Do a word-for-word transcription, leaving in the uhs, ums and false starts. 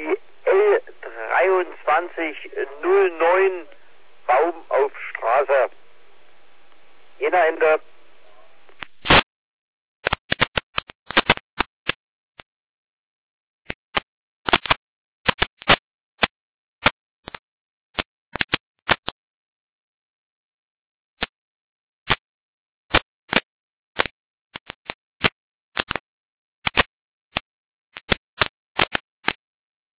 die L dreiundzwanzig null neun Baum auf Straße. Jena in der